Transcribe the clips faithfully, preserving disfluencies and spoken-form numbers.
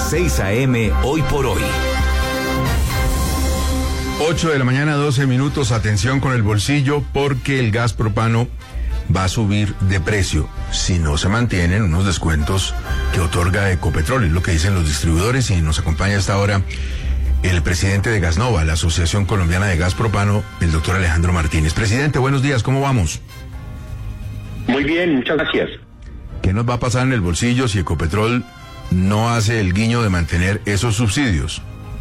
seis A M Hoy por Hoy. ocho de la mañana, doce minutos. Atención con el bolsillo, porque el gas propano va a subir de precio si no se mantienen unos descuentos que otorga Ecopetrol, es lo que dicen los distribuidores. Y nos acompaña hasta ahora el presidente de Gasnova, la Asociación Colombiana de Gas Propano, el doctor Alejandro Martínez. Presidente, buenos días, ¿cómo vamos? Muy bien, muchas gracias. ¿Qué nos va a pasar en el bolsillo si Ecopetrol no hace el guiño de mantener esos subsidios?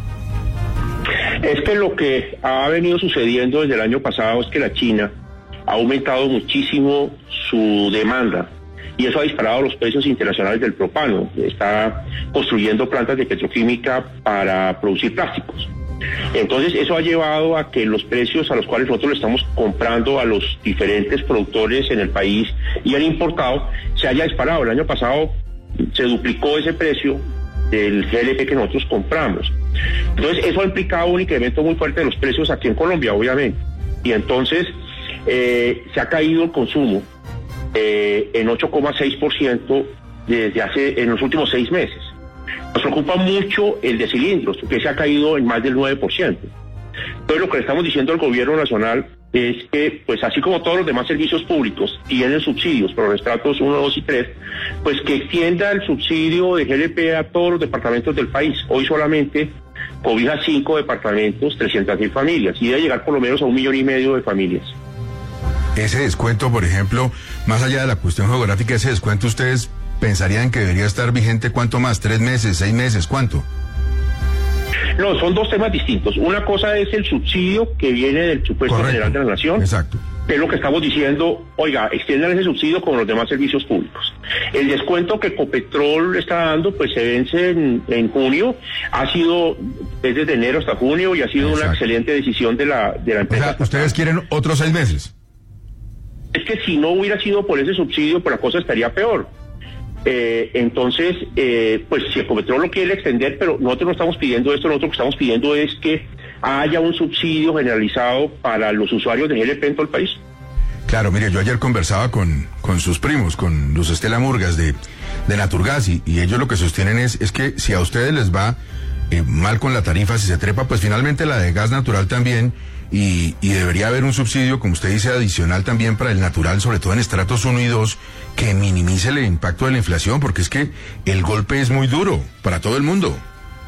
Es que lo que ha venido sucediendo desde el año pasado es que la China ha aumentado muchísimo su demanda y eso ha disparado los precios internacionales del propano. Está construyendo plantas de petroquímica para producir plásticos. Entonces eso ha llevado a que los precios a los cuales nosotros le estamos comprando a los diferentes productores en el país y han importado se haya disparado. El año pasado se duplicó ese precio del G L P que nosotros compramos. Entonces eso ha implicado un incremento muy fuerte de los precios aquí en Colombia, obviamente. Y entonces eh, se ha caído el consumo eh, en ocho coma seis por ciento desde hace, en los últimos seis meses. Nos preocupa mucho el de cilindros, porque se ha caído en más del nueve por ciento. Entonces lo que le estamos diciendo al gobierno nacional es que, pues así como todos los demás servicios públicos tienen subsidios por los estratos uno, dos y tres, pues que extienda el subsidio de G L P a todos los departamentos del país. Hoy solamente cobija cinco departamentos, trescientas mil familias, y debe llegar por lo menos a un millón y medio de familias. Ese descuento, por ejemplo, más allá de la cuestión geográfica, ese descuento ustedes pensarían que debería estar vigente ¿cuánto más? ¿Tres meses, seis meses? ¿Cuánto? No, son dos temas distintos. Una cosa es el subsidio que viene del presupuesto Correcto. general de la Nación. Exacto. Que es lo que estamos diciendo, oiga, extiendan ese subsidio con los demás servicios públicos. El descuento que Ecopetrol está dando, pues se vence en, en junio, ha sido desde enero hasta junio y ha sido Exacto. una excelente decisión de la, de la empresa. O sea, ¿ustedes quieren otros seis meses? Es que si no hubiera sido por ese subsidio, pues la cosa estaría peor. Eh, entonces, eh, pues si Ecopetrol lo quiere extender, pero nosotros no estamos pidiendo esto, nosotros lo que estamos pidiendo es que haya un subsidio generalizado para los usuarios de G L P en todo el país. Claro, mire, yo ayer conversaba con, con sus primos, con Luz Estela Murgas de, de Naturgas, y, y ellos lo que sostienen es, es que si a ustedes les va eh, mal con la tarifa, si se trepa, pues finalmente la de gas natural también, y, y debería haber un subsidio, como usted dice, adicional también para el natural, sobre todo en estratos uno y dos, que minimice el impacto de la inflación, porque es que el golpe es muy duro para todo el mundo.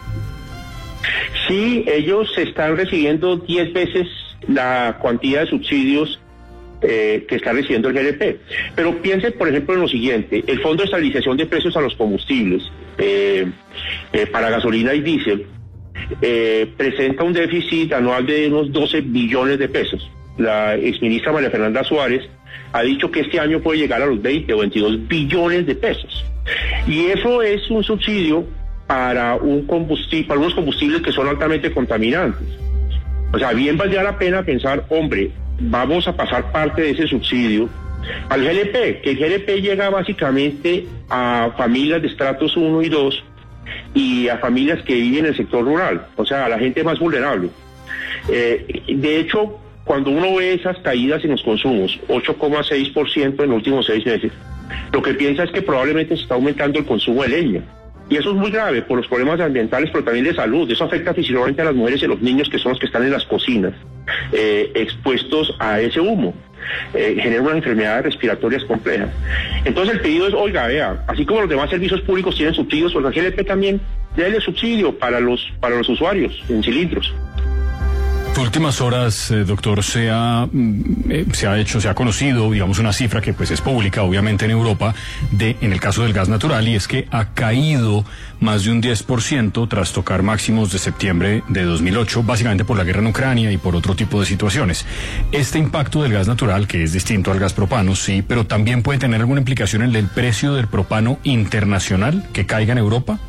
Sí, ellos están recibiendo diez veces la cuantía de subsidios eh, que está recibiendo el G L P. Pero piensen, por ejemplo, en lo siguiente: el Fondo de Estabilización de Precios a los Combustibles eh, eh, para gasolina y diésel eh, presenta un déficit anual de unos doce billones de pesos. La exministra María Fernanda Suárez ha dicho que este año puede llegar a los veinte o veintidós billones de pesos. Y eso es un subsidio para un combustible, para unos combustibles que son altamente contaminantes. O sea, bien valdría la pena pensar, hombre, vamos a pasar parte de ese subsidio al G L P, que el G L P llega básicamente a familias de estratos uno y dos y a familias que viven en el sector rural, o sea, a la gente más vulnerable. Eh, de hecho, cuando uno ve esas caídas en los consumos, ocho coma seis por ciento en los últimos seis meses, lo que piensa es que probablemente se está aumentando el consumo de leña. Y eso es muy grave por los problemas ambientales, pero también de salud. Eso afecta físicamente a las mujeres y a los niños, que son los que están en las cocinas, eh, expuestos a ese humo. Eh, genera unas enfermedades respiratorias complejas. Entonces el pedido es, oiga, vea, así como los demás servicios públicos tienen subsidios, pues la G L P también déle subsidio para los, para los usuarios en cilindros. Últimas horas, eh, doctor, se ha, eh, se ha hecho, se ha conocido, digamos, una cifra que pues es pública, obviamente, en Europa, de, en el caso del gas natural, y es que ha caído más de un diez por ciento tras tocar máximos de septiembre de dos mil ocho, básicamente por la guerra en Ucrania y por otro tipo de situaciones. Este impacto del gas natural, que es distinto al gas propano, sí, pero también puede tener alguna implicación en el precio del propano internacional que caiga en Europa.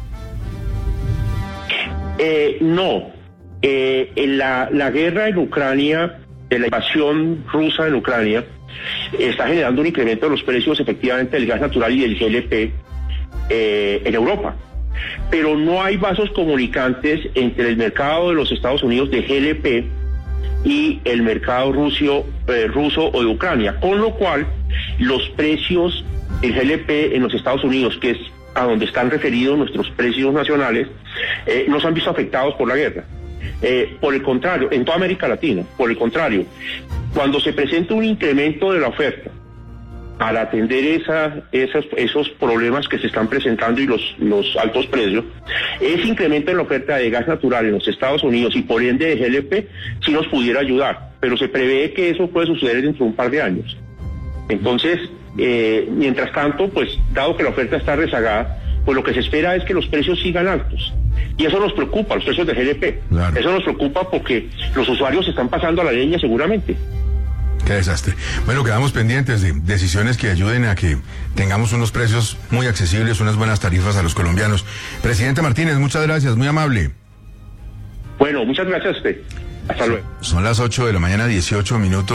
Eh, no. Eh, en la, la guerra en Ucrania, de la invasión rusa en Ucrania, está generando un incremento de los precios efectivamente del gas natural y del G L P eh, en Europa. Pero no hay vasos comunicantes entre el mercado de los Estados Unidos de G L P y el mercado ruso, eh, ruso o de Ucrania, con lo cual los precios del G L P en los Estados Unidos, que es a donde están referidos nuestros precios nacionales, eh, no se han visto afectados por la guerra. Eh, por el contrario, en toda América Latina, por el contrario, cuando se presenta un incremento de la oferta para atender esa, esas, esos problemas que se están presentando y los, los altos precios, ese incremento en la oferta de gas natural en los Estados Unidos y por ende de G L P sí nos pudiera ayudar, pero se prevé que eso puede suceder dentro de un par de años. Entonces, eh, mientras tanto, pues dado que la oferta está rezagada, pues lo que se espera es que los precios sigan altos. Y eso nos preocupa, los precios de G L P. Claro. Eso nos preocupa porque los usuarios se están pasando a la leña seguramente. Qué desastre. Bueno, quedamos pendientes de decisiones que ayuden a que tengamos unos precios muy accesibles, unas buenas tarifas a los colombianos. Presidente Martínez, muchas gracias, muy amable. Bueno, muchas gracias a usted. Hasta luego. Son las ocho de la mañana, dieciocho minutos.